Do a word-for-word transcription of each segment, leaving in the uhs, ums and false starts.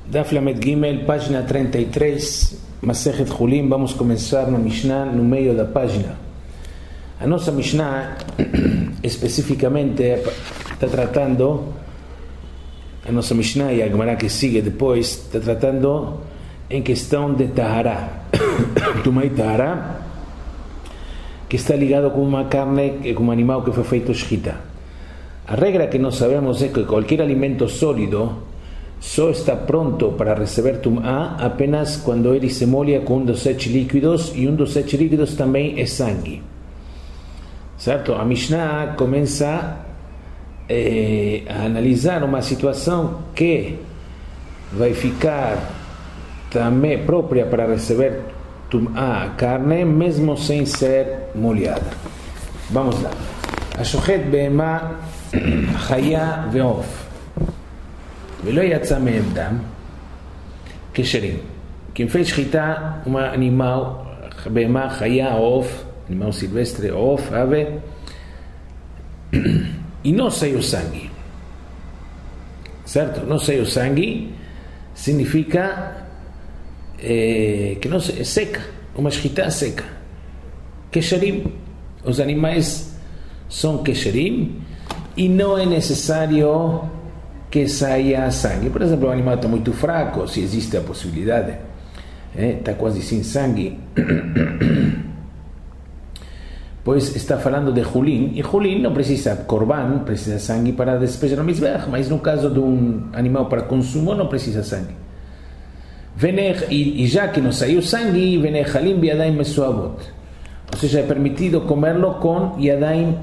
Daf Lamed Gimel, página trinta e três, Masechet Chulim. Vamos começar na Mishnah no meio da página. A nossa Mishnah especificamente está tratando, a nossa Mishnah e a Gemara que sigue depois, está tratando em questão de Tahará. Tumai Tahará, que está ligado com uma carne, com um animal que foi feito shchita. A regra que nós sabemos é que qualquer alimento sólido só está pronto para receber tumá apenas quando ele se molha com um dos sete líquidos, e um dos sete líquidos também é sangue. Certo? A Mishnah começa eh, a analisar uma situação que vai ficar também própria para receber tumá, a carne, mesmo sem ser molhada. Vamos lá. Ashochet be'ema chaya ve'of ולא יצא מהם דם כשרים. Quem fez shchita, um animal, בהמה, חיה, עוף, animal silvestre, עוף, ave, e não saiu sangue. Certo? Não saiu sangue significa eh, que não é seca, uma shchita seca. Kesherim, os animais são kesherim e não é necessário que saia sangue. Por exemplo, o animal está muito fraco, se existe a possibilidade, eh, está quase sem sangue, pois está falando de Hulin, e Hulin não precisa korban, precisa sangue para despejar no mizbeach, mas no caso de um animal para consumo não precisa sangue. E, e já que não saiu sangue, venechalim biadaim mesuavot, ou seja, é permitido comerlo com yadaim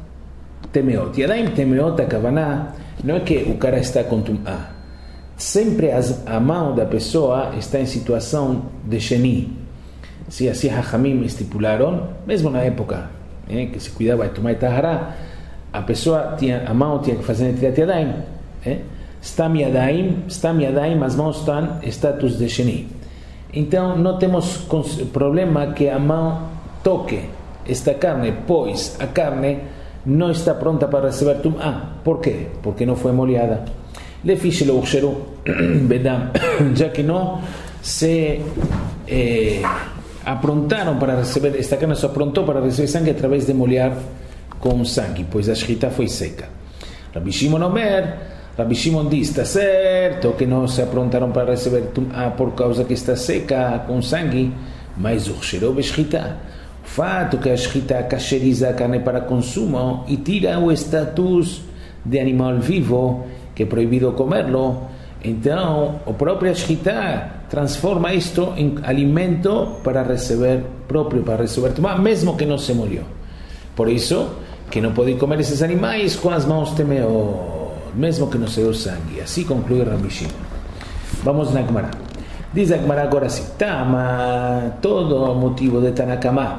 temeot. Yadaim temeot, a kavaná, não é que o cara está com tumá. Sempre as, a mão da pessoa está em situação de sheni. Se assim Hachamim estipularam, mesmo na época eh, que se cuidava de tumá e tahará, a pessoa tinha, a mão tinha que fazer netilat yadayim. Eh? Stam yadayim, stam yadayim, as mãos estão em status de sheni. Então não temos problema que a mão toque esta carne, pois a carne não está pronta para receber tumá. Por quê? Porque não foi molhada. Lefishelo uxeru bedam, já que não se eh, aprontaram para receber, esta carne só aprontou para receber sangue através de molhar com sangue, pois a shchita foi seca. Rabbi Shimon Omer, Rabbi Shimon diz, está certo que não se aprontaram para receber tumá por causa que está seca com sangue, mas uxeru beshchita. O fato que a shchita cacheriza a carne para consumo e tira o status de animal vivo, que é proibido comerlo, então a própria shchita transforma isto em alimento para receber, próprio para receber tumá, mesmo que não se molhou. Por isso que não pode comer esses animais com as mãos temeot, mesmo que não saiu sangue. Assim conclui Rabbi Shimon. Vamos na Gemara. Diz a Gemara agora assim, Tama, todo o motivo de Tanakama,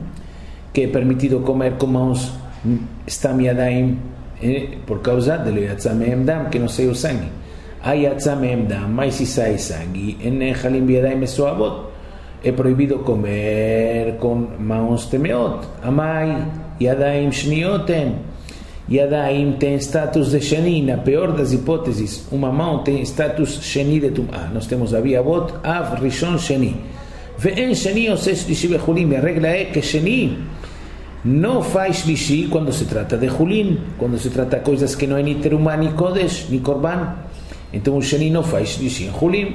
que é permitido comer com mãos stam yadayim, eh, por causa de lo yatzah mehem dam, que não saiu sangue. A yatzah mehem dam, mas se sai sangue, en nechalim biyadayim mesuavot, é proibido comer com mãos temeot. Amai yadayim shnioten, yadayim tem status de sheni. Na pior das hipóteses, uma mão tem status sheni de tumá. Nós temos a via avot, av, rishon, sheni. Ve'en sheni ose shlishi bechulim. A regra é que sheni não faz shlishi quando se trata de chulim, quando se trata de coisas que não é ni terumá, ni kodesh, ni korban. Então o sheni não faz shlishi em chulim.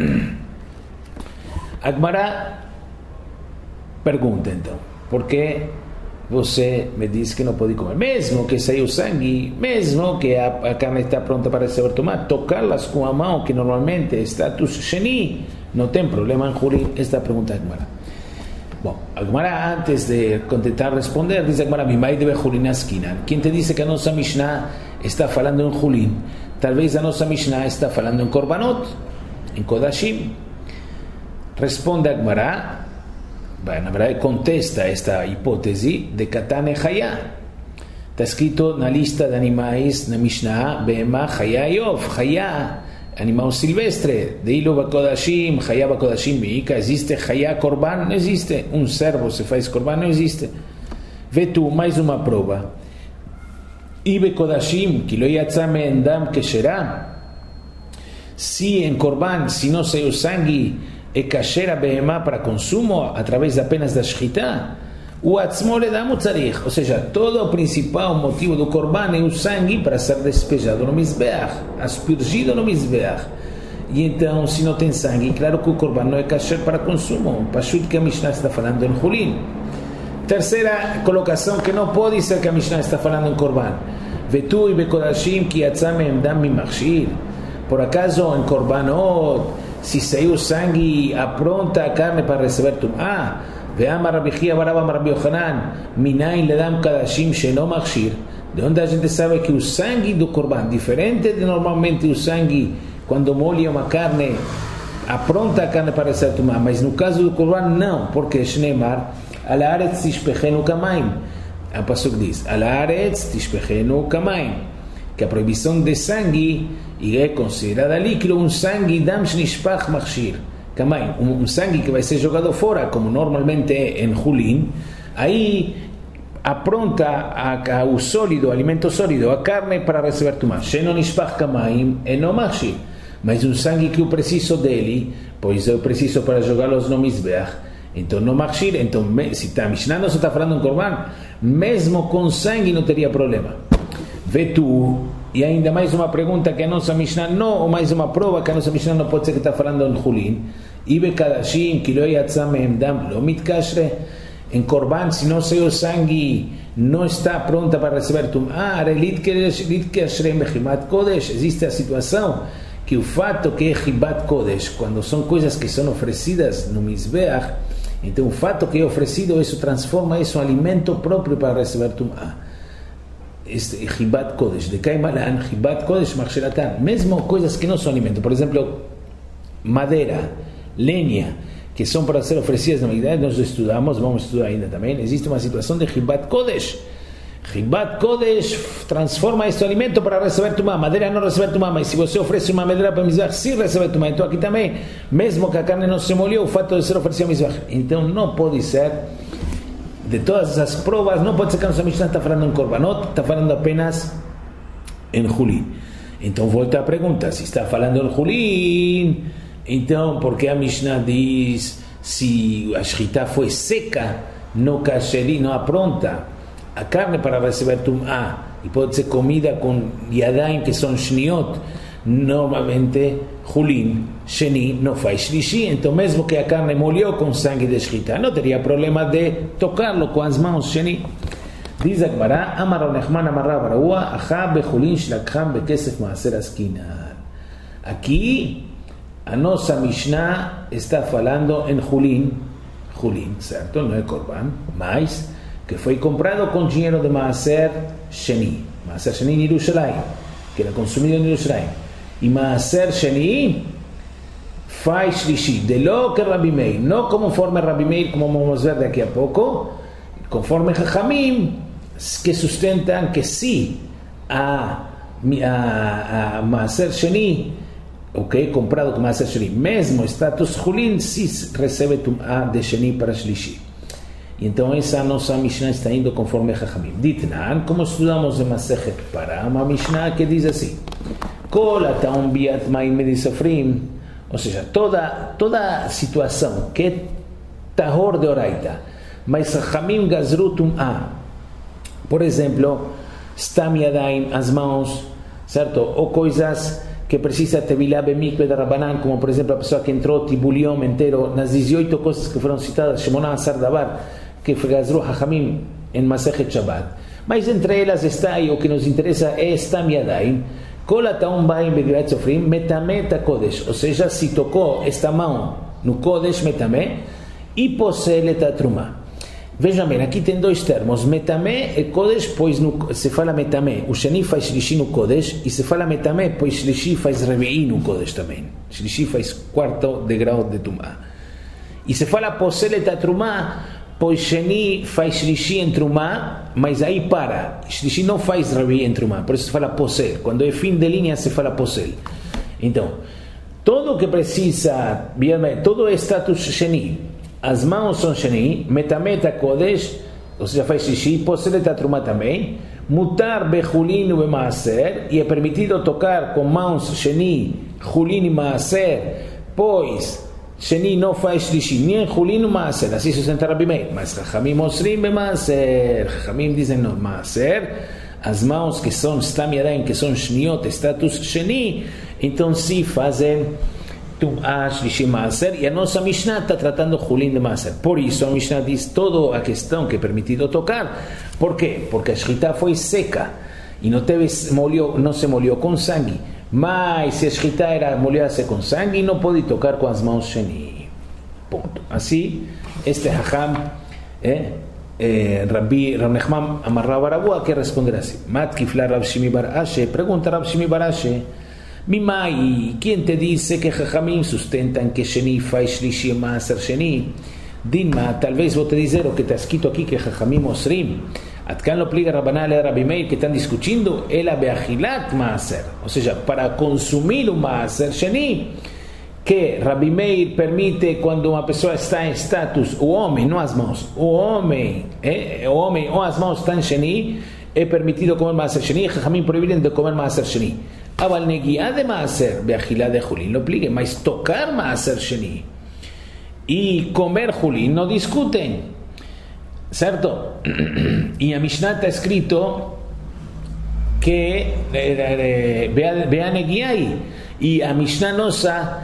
A Gemara pergunta então, por que você me diz que não pode comer? Mesmo que saiu sangue, mesmo que a, a carne está pronta para receber tumá, tocá-las com a mão, que normalmente é status sheni, não tem problema em Hulim? Esta é a pergunta da Gemara. Bom, a Gemara, antes de tentar responder, diz a Gemara, Mimai deve Hulim na esquina. Quem te disse que a nossa Mishnah está falando em Hulim? Talvez a nossa Mishnah está falando em Korbanot, em Kodashim. Responde a Gemara, na verdade contesta esta hipótese de Katan e Chaya. Está escrito na lista de animais na Mishnah, Be'ema, Chaya e Of. Chaya, animal silvestre, de Ilo Bakodashim, Chaya Bakodashim, Meika, existe Chaya Korban? Não existe. Um servo se faz Korban? Não existe. Vê tu, mais uma prova. I Bekodashim, que lo yatzah mehem dam kesherá. se em Corban, se não saiu sangue, é kasher a behemá para consumo, através apenas da shchita, o atzmo le dá mutzarich, ou seja, todo o principal motivo do Corban é o sangue para ser despejado no Mizbeach, aspergido no Mizbeach. E então, se não tem sangue, claro que o Corban não é kasher para consumo, pashut que a Mishnah está falando em Hulin. Terceira colocação que não pode ser que a Mishnah está falando em Corban. Vetu e bekodashim ki yatzam me'emdam mimachshir. Por acaso em Corbanot, se saiu sangue, apronta a carne para receber tum'ah. Ve'amar Rabbi Chia bar Abba amar Rabbi Yochanan, minayin ledam kadashim she'no machshir. De onde a gente sabe que o sangue do Corban, diferente de normalmente o sangue quando molha uma carne, apronta a carne para receber tum'ah, mas no caso do Corban não, porque Shneimar al haaretz tishpechenu kamaim. A pasuk diz, al haaretz tishpechenu kamaim, que a proibição de sangue é considerada líquido, um sangue dam shnishpach machshir kamaim, um sangue que vai ser jogado fora, como normalmente é em Hulin. Aí apronta a, a, o sólido, o alimento sólido, a carne para receber tumah. Sheno nishpach kamaim eno machshir, mas um sangue que eu preciso dele, pois eu preciso para jogá-los no Mizbeach, então no machshir. Então, se está Mishnah não está falando em Corban, mesmo com sangue não teria problema. Vetu, e ainda mais uma pergunta que a nossa Mishnah não, ou mais uma prova que a nossa Mishnah não pode ser que está falando em Hulin. Ibe kadashim ki lo yatzam me'emdam lo mitkashre. Em Corban, se não saiu sangue, não está pronta para receber tum'ah. Litkashre mechibat kodesh. Existe a situação que o fato que é chibat kodesh, quando são coisas que são oferecidas no Mizbeach, então o fato que é oferecido, isso transforma isso em alimento próprio para receber tum'ah. Este chibat kodesh, de kaimalan, chibat kodesh machsheratan, mesmo coisas que não são alimento, por exemplo, madeira, lenha, que são para ser oferecidas na Mikdash, nós estudamos, vamos estudar ainda também, existe uma situação de chibat kodesh. Chibat kodesh transforma este alimento para receber tumah. Madeira não recebe tumah, mas se você oferece uma madeira para Mizbeach, sim recebe tumah. Então aqui também, mesmo que a carne não se molhou, o fato de ser oferecida a Mizbeach, então não pode ser, de todas essas provas, não pode ser que a nossa Mishnah está falando em Korbanot, está falando apenas em Hulin. Então volta a pergunta, se está falando em Hulin, então por que a Mishnah diz, se a shchita foi seca, no kasheri, não apronta a carne para receber tum'ah, e pode ser comida com yadayim que são shniot, normalmente Hulin, sheni, não faz shlishi, então mesmo que a carne molhou com sangue de shchita, não teria problema de tocá-lo com as mãos, sheni. Diz a Gemara, amar Rav Nachman amar Rav Barua, achá bechulin shlakcham bekesef maaser askinan. Aqui a nossa Mishnah está falando em Hulin, Hulin, certo? Não é Korban, mas que foi comprado com dinheiro de Maaser Sheni, Maaser Sheni em Yerushalayim, que era consumido em Yerushalayim. E Maaser Sheni faz Shlishi, de lo que Rabbi Meir, não conforme Rabbi Meir, como vamos ver daqui a pouco, conforme Chachamim, que sustentam que se a, a, a Maaser Sheni, o que é comprado com Maaser Sheni, mesmo status Hulin, se recebe tum'ah de Sheni para Shlishi. Então essa nossa Mishnah está indo conforme Chachamim. Ditnan, como estudamos em Masechet Parah, uma Mishnah que diz assim: Kol ataum biat ma'im medisofrim, ou seja, toda toda situação que é tahor de oraita, mas Chachamim gazru tum'ah. Por exemplo, stam yadayim, as mãos, certo? Ou coisas que precisa tevilá bemikve de Rabanan, como por exemplo a pessoa que entrou tibuliom inteiro nas dezoito coisas que foram citadas, Shemona Asar Davar, que gazru Hachamim em Masechet Shabbat. Mas entre elas está, e o que nos interessa é Stam Yadayim, Kol ataum ba'im bedivat sofrim, metameh ta kodesh, ou seja, se tocou esta mão no kodesh metameh, e poselet a trumah. Vejam bem, aqui tem dois termos, metameh e kodesh, pois no, se fala metameh, o sheni faz shlishi no kodesh, e se fala metameh, pois shlishi faz revi'i no kodesh também. Shlishi faz quarto de grau de tumah. E se fala poselet a trumah, pois sheni faz shlishi em trumah, mas aí para. Shlishi não faz revi'i em trumah, por isso se fala posel. Quando é fim de linha se fala posel. Então, todo o que precisa, todo é status sheni. As mãos são sheni, metameh ta kodesh, ou seja, faz shlishi, poselet a trumah também, mutar bechulin u bemaaser, e é permitido tocar com mãos sheni Julin y Maaser, pois Sheni no faz Shlishi, ni en Julin y Maaser, así sustenta Rabbi Meir. Mas Jajamim Osrim be Maaser, Jajamim dicen no, Maaser, as mãos que são Stam Yadayim, que são Shniot, status Sheni, então sim fazem Tum'ah Shlishi Maaser, e a nossa Mishnah está tratando Julin de Maaser. Por isso a Mishnah diz toda a questão que é permitido tocar. Por quê? Porque a Shritá foi seca e não, teve, molhou, não se molhou com sangue. Mas se a Shritá era molhar-se com sangue, não pode tocar com as mãos Sheni. Ponto. Assim, este Hacham, eh, eh, Rabbi Rav Nechman Amarra Barabua, que responder assim. Mat Kifla Rav Shimi Bar Ashe, pergunta Rav Shimi Bar Ashe, Mimai, quem te disse que Jajamim sustentam que Sheni faz Shlishi Maaser Sheni? Dilma, talvez vou te dizer o que está escrito aqui que Jajamim Osrim. Atkan lo pliga Rabbaná le Rabbi Meir que estão discutindo ela beachilat Maaser, ou seja, para consumir o Maaser Sheni, que Rabbi Meir permite quando uma pessoa está em status, o homem, não as mãos, o homem, eh, o homem ou as mãos estão em Sheni, é permitido comer Maaser Sheni, Jajamim proíben de comer Maaser Sheni. Aval negiá de Maaser, beachilá de Julin, lo pligue, mas tocar Maaser Sheni e comer Julin não discutem, certo? E a Mishnah está escrito que vea negiá e a Mishnah nossa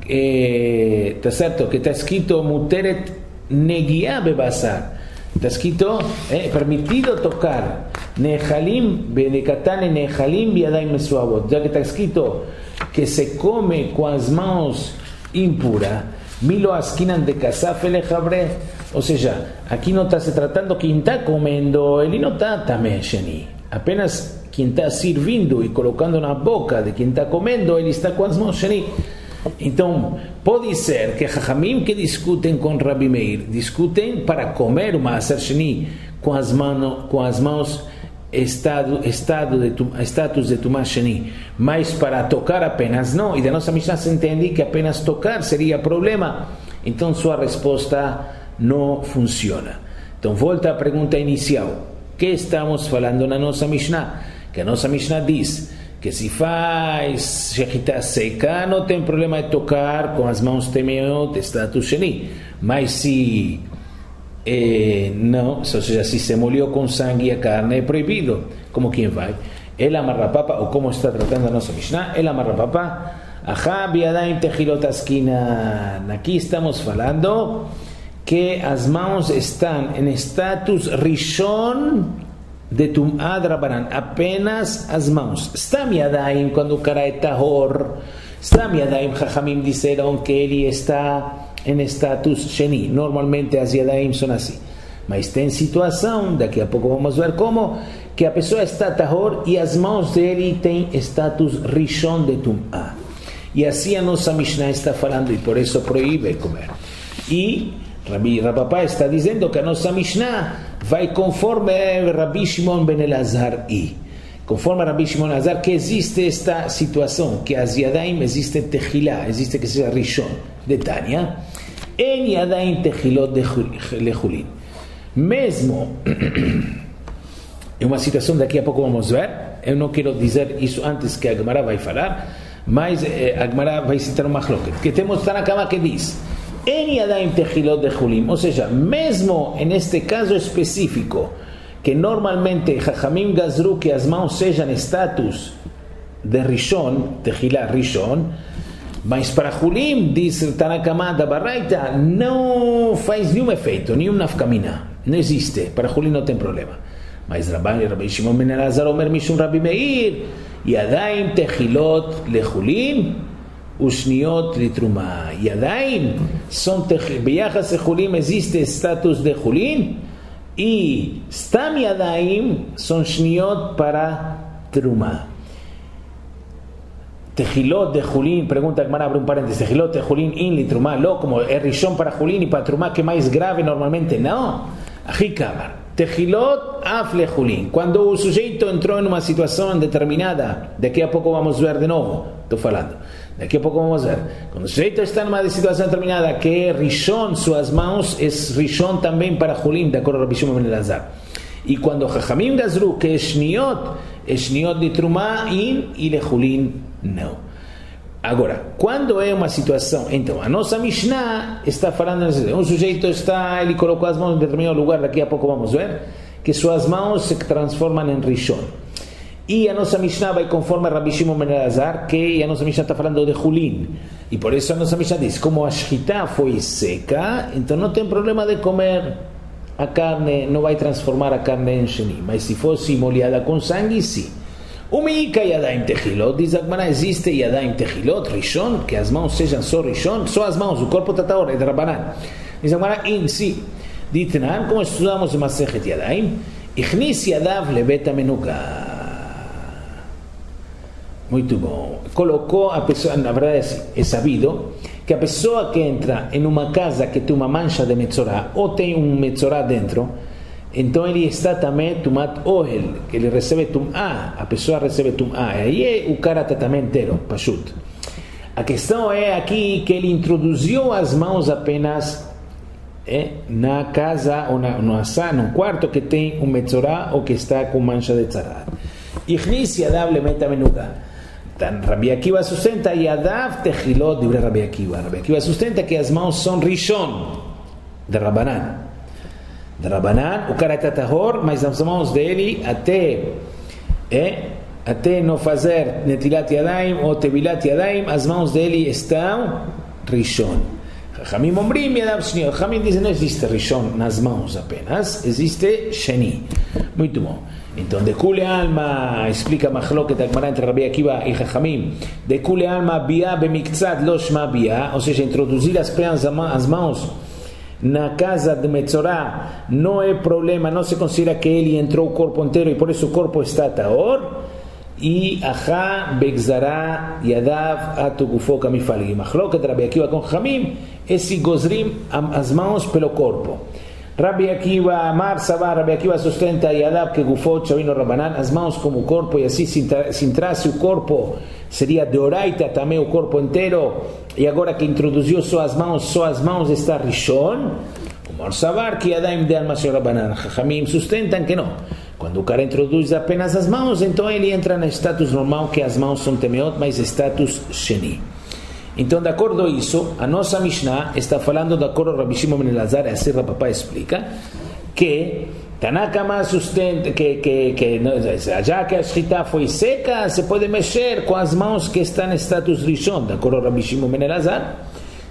está certo que está escrito muteret negiá bebasar, está escrito é permitido tocar Nehalim, Benekatan e Nehalim Biadayim Mesuavot. Já que está escrito que se come com as mãos impuras, Milo Askinan de Kasaf Elejabre. Ou seja, aqui não está se tratando quem está comendo, ele não está também Sheni. Apenas quem está servindo e colocando na boca de quem está comendo, ele está com as mãos Sheni. Então, pode ser que Jajamim que discutem com Rabbi Meir, discutem para comer o Maaser Sheni com as mãos, com as mãos estado, estado de, status de Tumah Sheni, mas para tocar apenas não, e da nossa Mishnah se entende que apenas tocar seria problema, então sua resposta não funciona. Então volta à pergunta inicial, que estamos falando na nossa Mishnah? Que a nossa Mishnah diz que se faz shechita seca, não tem problema de tocar com as mãos temeot, status Sheni, mas se Eh, não, ou seja, se se molhou com sangue a carne é proibido. Como quem vai? Ela amarrapapa, ou como está tratando a nossa Mishnah, ela amarrapapa, ajá, biadaim techilot askinan. Aqui estamos falando que as mãos estão em status rishon de tum'ad rabanan, apenas as mãos. Stam yadaim, quando o cara é tahor, stam yadaim, Jajamim disseram que ele está em status Sheni. Normalmente as Yadaim são assim, mas tem situação, daqui a pouco vamos ver como, que a pessoa está tahor e as mãos dele têm status Rishon de Tum'ah, e assim a nossa Mishnah está falando, e por isso proíbe comer. E Rabbi Rabapá está dizendo que a nossa Mishnah vai conforme Rabbi Shimon ben Elazar, e conforme Rabbi Shimon ben Elazar, que existe esta situação, que as Yadaim existe Tehilá, existe que seja Rishon de Tânia, en Yadaim Tehilot de Lechulin. Mesmo é uma situação, daqui a pouco vamos ver, eu não quero dizer isso antes que a Gemara vai falar, mas eh, a Gemara vai citar uma machloket, que temos Tanakama que diz en Yadaim Tehilot de Lechulin, ou seja, mesmo neste caso específico, que normalmente Jajamim Gazru que as mãos sejam status de Rishon, Tehilá Rishon, mas para Julim, diz Tanakama da Baraita, não faz nenhum efeito, nenhum nafkamina, não existe, para Julim não tem problema. Mas Rabbi, Rabbi Shimon ben Elazar Omer Mishum Rabbi Meir, Yadaim Tehilot Lechulim, Ushniot Litruma. Yadaim são biachas de Julim, existe status de Julim, e Stam Yadaim são Shniot para Truma. Tehilot de Julin, pregunta Gemara, abre un paréntesis, Tehilot de Julin in li Trumá, lo como es Rishon para Julin y para Trumá, que más grave normalmente, no. Ají Kamar, Tehilot af le Julin, cuando un sujeito entró en una situación determinada, de aquí a poco vamos a ver de nuevo, estoy hablando, de aquí a poco vamos a ver, cuando el sujeito está en una situación determinada, que Rishon, sus manos, es Rishon también para Julin, de acuerdo a Rabbi Shimon ben Elazar. Y cuando Jajamim Gazru, que es Shniot, es Shniot de Trumá in y le Julin, no. Agora, quando é uma situação, então, a nossa Mishnah está falando, um sujeito está, ele colocou as mãos em determinado lugar, daqui a pouco vamos ver, que suas mãos se transformam em Rishon. E a nossa Mishnah vai conforme Rabbi Shimon ben Elazar, que a nossa Mishnah está falando de Hulin. E por isso a nossa Mishnah diz, como a Shkita foi seca, então não tem problema de comer a carne, não vai transformar a carne em Sheni. Mas se fosse molhada com sangue, sim. Umika Yadaim Tehilot, diz a Gemara, existe Yadaim Tehilot, Rishon, que as mãos sejam só Rishon, só as mãos, o corpo tataor, é de Rabanan. Diz a Gemara, in si, Ditnan, como estudamos em Masechet Yadaim, Ichnis Yadav lebet amenuka. Muito bom. Colocou a pessoa, na verdade é sabido, que a pessoa que entra em uma casa que tem uma mancha de metzorá, ou tem um metzorá dentro, então ele está também tumat ohel, que ele recebe tum'ah, a pessoa recebe tum'ah, e aí o cara está também inteiro, pashut. A questão é aqui que ele introduziu as mãos apenas é, na casa, ou na, no assá, num quarto que tem um metzorá, ou que está com mancha de tzará. Ichnis yadav lemeta menuka. Então, Rabbi Akiva sustenta yadav tehilot, dibre Rabbi Akiva. Rabbi Akiva sustenta que as mãos são rishon, de Rabanan. De Rabanan, o cara está tahor, mas as mãos dele até é, até não fazer netilat yadaim ou tevilat yadaim, as mãos dele estão rishon. Chamim ombrim yadav shni. Chamim dizem não existe rishon nas mãos apenas, existe sheni. Muito bom. Então, de Kule Alma, explica Machloket Agmará entre Rabbi Akiva e Chachamim, de Kule Alma biá bemiktzad lo shma biá, ou seja, introduzir as pernas, as mãos na casa de Metzorá não é problema, não se considera que ele entrou o corpo inteiro e por isso o corpo está taor. E Achá begzará yadav atugufo kamifalgi. Machloket Rabbi Akiva com Chachamim, esse gozrim as mãos pelo corpo. Rabbi Akiva, Amar Savar, Rabbi Akiva sustenta yadav que gufot shavino Rabanan, as mãos como o corpo, e assim se entrasse o corpo seria de oraita também o corpo inteiro, e agora que introduziu só as mãos, só as mãos está rishon. Amar Savar que yadaim de alma shel Rabanan. Chachamim sustentam que não. Quando o cara introduz apenas as mãos, então ele entra no status normal que as mãos são temeot, mas status sheni. Então, de acordo com isso, a nossa Mishnah está falando, de acordo com Rabbi Shimon ben Elazar, e assim o papá explica, que Tanakama sustenta que, que, que já que a Shkita foi seca, se pode mexer com as mãos que estão em status rishon, de acordo com Rabbi Shimon ben Elazar.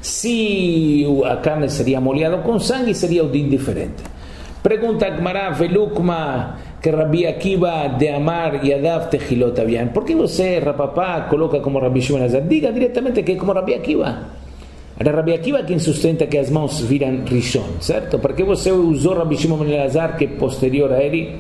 Se a carne seria molhada com sangue, seria o din diferente. Pergunta a Gemara, velukma, que Rabbi Akiva de Amar Yadav Tehilot Avian. ¿Por qué você, rapapá, coloca como Rabbi Shimon Elazar? Diga diretamente que é como Rabbi Akiva. Era Rabbi Akiva quem sustenta que as mãos viram rishon, certo? Por que você usou Rabbi Shimon Elazar, que é posterior a ele,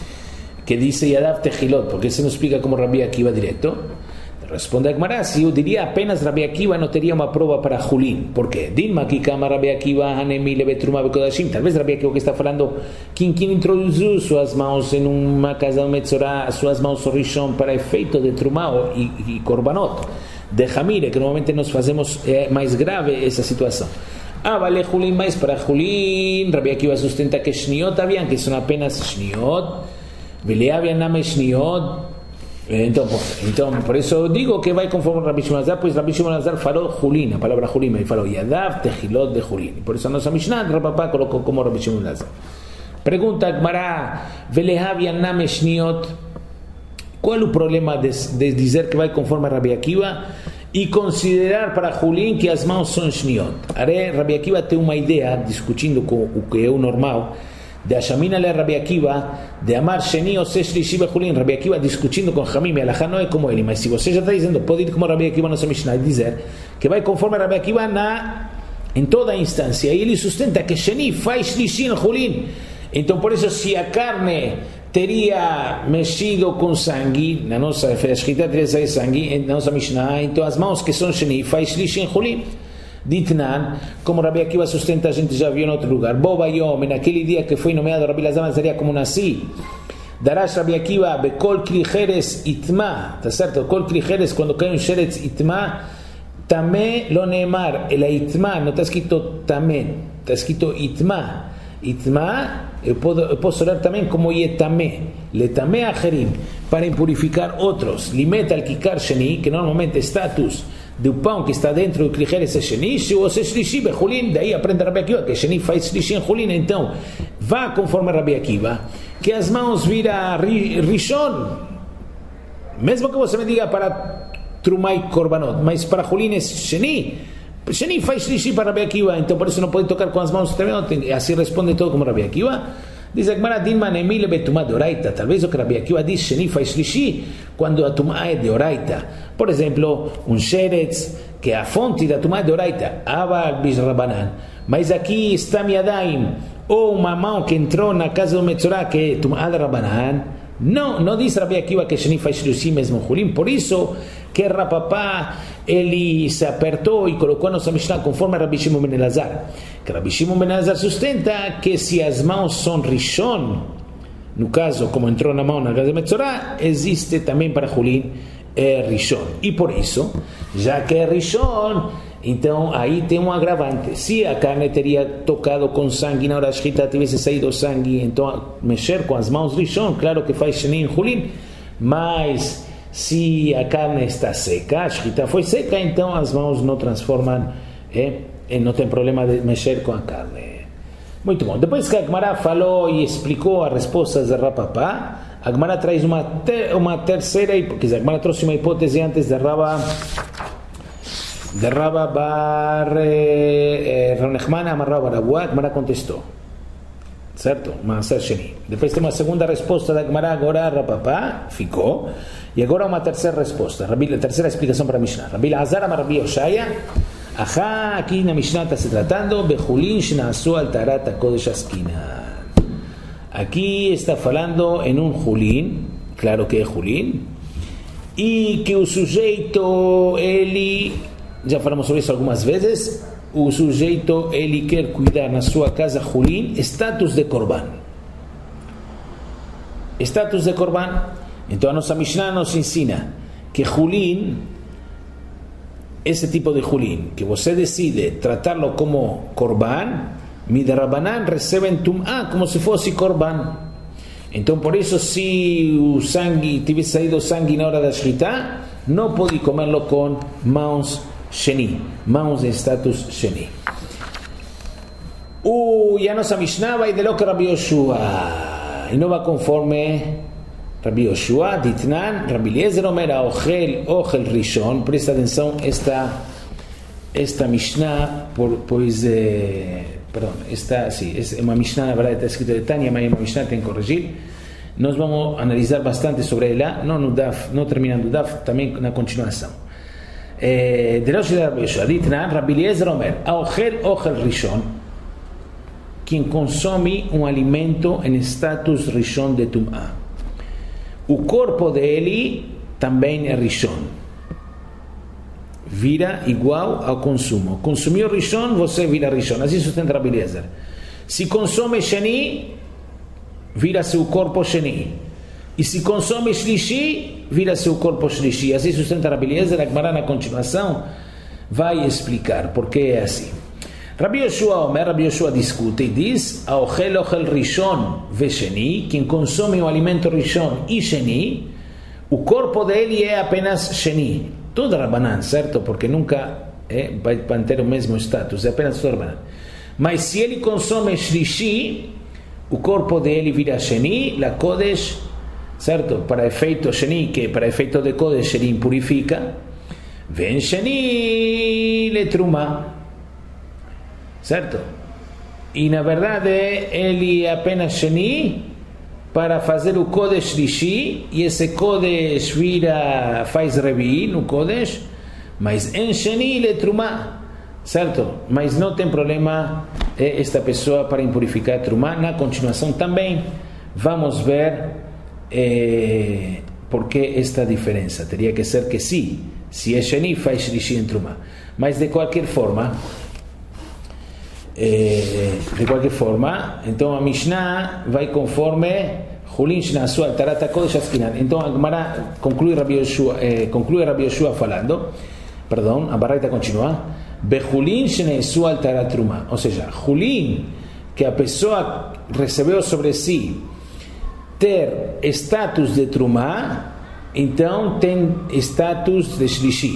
que diz Yadav Tehilot? Porque você não explica como Rabbi Akiva direto. Responde a Gemara, se eu diria apenas Rabbi Akiva, não teria uma prova para Hulin. Por quê? Dilma que kama Rabbi Akiva hanemi levetruma bekodashim. Talvez Rabbi Akiva que está falando quem, quem introduziu suas mãos em uma casa de Metzorá, suas mãos rishon para efeito de truma e, e korbanot de Hamire, que normalmente nós fazemos, é mais grave essa situação. Ah, vale Hulin, mas para Hulin Rabbi Akiva sustenta que shniot haviam, que são apenas shniot, vele haviam name shniot. Então, então, por isso eu digo que vai conforme Rabbi Shimon Elazar, pois Rabbi Shimon Elazar falou Hulin, a palavra Hulin, ele falou Yadav Tehilot de Hulin. Por isso a nossa Mishnah, Rabapá colocou como Rabbi Shimon Elazar. Pergunta a Gemara, Velehav Yanam Shniot, qual é o problema de, de dizer que vai conforme Rabbi Akiva e considerar para Hulin que as mãos são Shniot? Are, Rabbi Akiva tem uma ideia, discutindo com o que é o normal, de Ashamina le Rabbi Akiva, de Amar Sheni ou Shlishi Hulin. Rabbi Akiva discutindo com Hamim, Alahá não é como ele, mas se você já está dizendo, pode ir como Rabbi Akiva na sua Mishnah e dizer que vai conforme Rabbi Akiva na, em toda a instância, e ele sustenta que Sheni faz Shlishi Hulin. Então, por isso, se a carne teria mexido com sangue, na nossa Shkita teria saído sangue, na nossa Mishnah, então as mãos que são Sheni faz Shlishi Hulin. Ditnan, como Rabbi Akiva sustenta, a gente já viu em outro lugar. Boba Yom, naquele dia que foi nomeado Rabbi Elazar, seria como nasci. Darash Rabbi Akiva, Bekol Kli Cheres Itma, tá certo? Kol Kli Cheres, quando cai um Sheretz Itma, Tamé lo neemar, el Itma, não está escrito Tamé, está escrito Itma. Itma, eu, posso, eu posso ler também como Yetamé, Letamé Acherim, para impurificar outros. Limet al Kikar Sheni, que normalmente é status do pão que está dentro do Klicheres é Sheni, se você é Shlishi, Bechulin, daí aprende Rabi Akiva, que Sheni faz Shlishi em Chulin, então vá conforme Rabi Akiva, que as mãos viram Rishon, mesmo que você me diga para Trumá e Korbanot, mas para Chulin é Sheni, Sheni faz Shlishi para Rabi Akiva, então por isso não pode tocar com as mãos também, assim responde todo como Rabi Akiva. Diz a Gemara, Dilma Nemile betumá de oraita. Talvez o que Rabi Akiva diz, Sheni faz Shlishi, quando a tumá é de oraita. Por exemplo, um sheretz, que a fonte da tumá é de oraita, Aba Bishrabanan. Mas aqui está Miadaim, ou uma mão que entrou na casa do Metzorá, que é tumá de Rabanan. Não, não diz Rabi Akiva que Sheni faz Shlishi mesmo Chulim. Por isso que Rapapá, ele se apertou e colocou a nossa Mishnah conforme Rabi Shimon ben Elazar. Que Rabi Shimon ben Elazar sustenta que se as mãos são Rishon, no caso, como entrou na mão na casa de Metzorá, existe também para Chulin é Rishon. E por isso, já que é Rishon, então aí tem um agravante. Se a carne teria tocado com sangue na hora da Shchita, tivesse saído sangue, então mexer com as mãos Rishon, claro que faz Sheni em Chulin, mas se a carne está seca, a Shchita foi seca, então as mãos não transformam, é, e não tem problema de mexer com a carne. Muito bom. Depois que a Gemara falou e explicou as respostas de Rapapá, a Gemara traz uma, ter, uma terceira hipótese. A Gemara trouxe uma hipótese antes de Rabba, de Rabba bar Ronechman Amarra Barabuá. A Gemara contestou, certo? Maaser Sheni. Depois tem uma segunda resposta da Gemara, agora Rapapá ficou, e agora uma terceira resposta, a terceira explicação para a Mishnah. Rabbi Elazar Amar Rabbi Yoshaya. Ajá, aquí na Mishnah está se tratando Bechulin Shnasu al Tarat HaKodesh Askinan. Aquí está falando en un Julin, claro que é Julin, e que o sujeito, ele, já falamos sobre isso algumas vezes, o sujeito, ele quer cuidar na sua casa Julin, status de Korban. Status de Korban. Então a nossa Mishnah nos ensina que Julin, esse tipo de Julin, que você decide tratá-lo como Korban, Midrabanan recebem Tum'ah como se fosse Korban. Então por isso, se o sangue tivesse saído sangue na hora da Shchita, não pode comê-lo com mãos Sheni, mãos em status Sheni. O, e a nossa Mishnah vai de lo que Rabbi Yoshua, e não vai conforme Rabbi Yoshua, Ditnan, Rabbi Eliezer Omer, Ochel, Ochel Rishon. Presta atenção, esta, esta Mishnah, por, pois, eh, perdão, esta, sim, é uma Mishnah, na verdade está escrita de Tânia, mas é uma Mishnah, tem que corrigir. Nós vamos analisar bastante sobre ela, não no Daf, não terminando o Daf, também na continuação. Eh, de Rosh Rabbi Yoshua, Ditnan, Rabbi Eliezer Omer, Ochel, Ochel Rishon, quem consome um alimento em status Rishon de Tum'ah. O corpo dele também é Rishon, vira igual ao consumo. Consumiu Rishon, você vira Rishon. Assim sustenta Rabbi Eliezer. Se consome Sheni, vira seu corpo Sheni. E se consome Shlishi, vira seu corpo Shlishi. Assim sustenta Rabbi Eliezer. A Gemara na continuação vai explicar porque é assim. Rabbi Yoshua Omer, Rabbi Yoshua discute e diz: Aochel ochel Rishon ve Sheni, quem consome o alimento Rishon e Sheni, o corpo dele é apenas Sheni. Todo Rabanan, certo? Porque nunca é, vai manter o mesmo status, é apenas todo Rabanan. Mas se ele consome Shlishi, o corpo dele vira Sheni, la Kodesh, certo? Para efeito Sheni, que para efeito de Kodesh ele impurifica, vem Sheni le Truma. Certo? E na verdade ele é apenas Sheni para fazer o Kodesh Shlishi, e esse Kodesh vira, faz Revi no Kodesh, mas em Sheni ele é Trumá, certo? Mas não tem problema é, esta pessoa para impurificar Trumá. Na continuação também vamos ver é, por que esta diferença. Teria que ser que sim, se é Sheni faz Shlishi em Trumá, mas de qualquer forma, Eh, de qualquer forma, então a Mishnah vai conforme Julin Shnasu al Tarat HaKodesh Askinan. Então a Gemara conclui Rabbi Yoshua, eh, conclui Rabbi Yoshua falando, perdão, a Baraita continua, Bechulin Shnasu al Tarat Truma, ou seja, Julin, que a pessoa recebeu sobre si ter status de Truma, então tem status de Shlishi.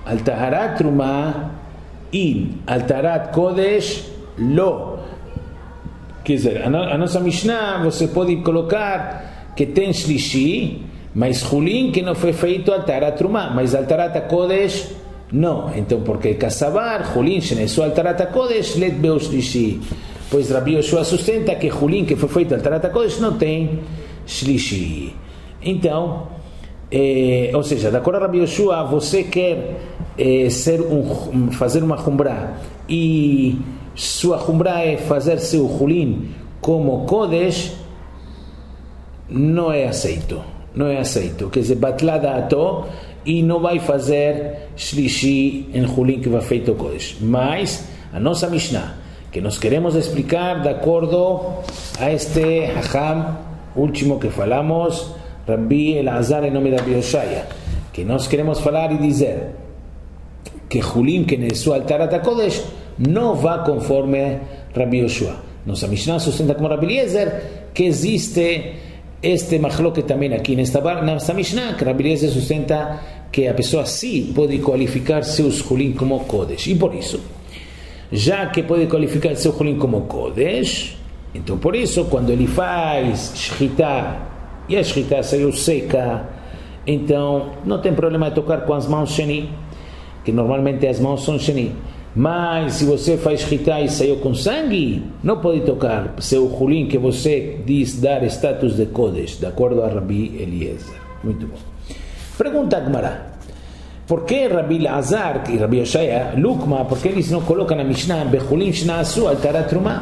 al Taharat Trumá, in, al Taharat Kodesh, lo. Quer dizer, a nossa Mishnah você pode colocar que tem Shlishi, mas Hulin que não foi feito al Taharat Trumá, mas al Taharat Kodesh não. Então, porque Kassavar, Hulin, Shenesu al Taharat Kodesh, let beu Shlishi. Pois Rabi Yoshua sustenta que Hulin que foi feito al Taharat Kodesh não tem Shlishi. Então, é, ou seja, de acordo a Rabi Yoshua, você quer é, ser um, fazer uma Humbrah e sua Humbrah é fazer seu Hulin como Kodesh, não é aceito. Não é aceito. Quer dizer, batlada ato e não vai fazer Shlishi em Hulin que vai feito Kodesh. Mas, a nossa Mishnah, que nós queremos explicar de acordo a este Hacham último que falamos, Rabbi Elazar em nome de Rabbi Yoshaya, que nós queremos falar e dizer que Hulin que nessu al Taharat Kodesh não vai conforme Rabbi Yoshua. Nossa Mishnah sustenta como Rabbi Eliezer que existe este machloket também aqui nesta, nesta Mishnah, que Rabbi Eliezer sustenta que a pessoa sim pode qualificar seus Hulin como Kodesh. E por isso, já que pode qualificar seu Hulin como Kodesh, então por isso, quando ele faz Shchita e a Shchita saiu seca, então não tem problema de tocar com as mãos Sheni, que normalmente as mãos são Sheni. Mas se você faz Shchita e saiu com sangue, não pode tocar seu Hulin que você diz dar status de Kodesh, de acordo a Rabbi Eliezer. Muito bom. Pergunta a Gemara: por que Rabbi Elazar e Rabbi Yoshaya, Lukma, por que eles não colocam na Mishnah Bechulin Shnaasu al Taharat Trumá?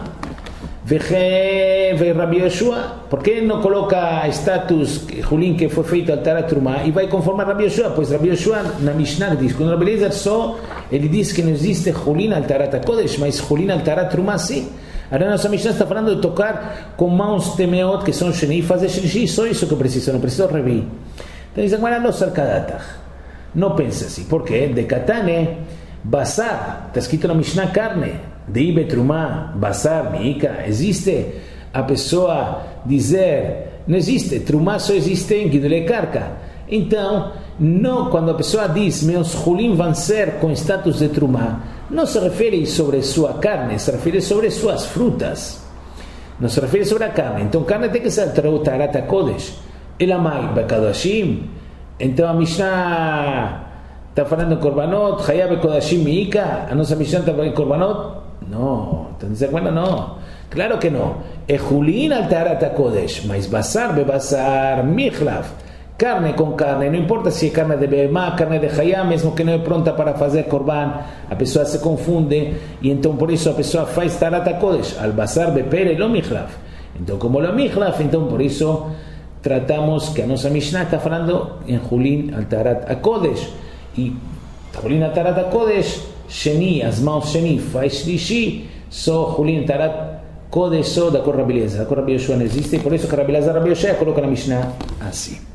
Ve Rabbi Yoshua, por que não coloca status Hulin que foi feito al Taharat Trumá e vai conforme a Rabbi Yoshua? Pois Rabbi Yoshua na Mishnah diz, quando Rabbi Eliezer só, ele diz que não existe Hulin al Taharat Kodesh, mas Hulin al Taharat Trumá sim. Agora nossa Mishnah está falando de tocar com mãos temeot que são sheni e fazer shlishi, só isso que eu preciso, não preciso revi. Então diz agora não sarkadatach. Não pensa assim, porque de katane basar, está escrito na Mishnah carne, de ibe trumá, basar, miika, existe a pessoa dizer, não existe, trumá só existe em gidule karka. Então, não, quando a pessoa diz, meus hulim vão ser com status de trumá, não se refere sobre sua carne, se refere sobre suas frutas. Não se refere sobre a carne. Então, carne tem que ser Taharat Kodesh. Elamai, Bekadashim. Então, a Mishnah está falando de Korbanot, Hayab Bekodashim Miika. A nossa Mishnah está falando de Korbanot? No, entonces bueno, no, claro que no. Ejulin al Taharat Kodesh, mas basar be basar michlaf, carne con carne, no importa si es carne de behemá, carne de hayá, mesmo que no é pronta para fazer korban, a pessoa se confunde e então por isso a pessoa faz Taharat Kodesh, al basar be pere lo michlaf. Então como lo michlaf, então por isso tratamos que a nossa Mishnah está falando en Julin al Taharat Kodesh e Julin al Taharat Kodesh Sheni, as mãos Sheni, faz Shlishi, só Hulin Taharat Kodesh, só da cor Rabbi Eliezer. A cor Rabbi Yoshua não existe, e por isso que Rabbi Elazar e Rabbi Yoshua coloca na Mishnah assim.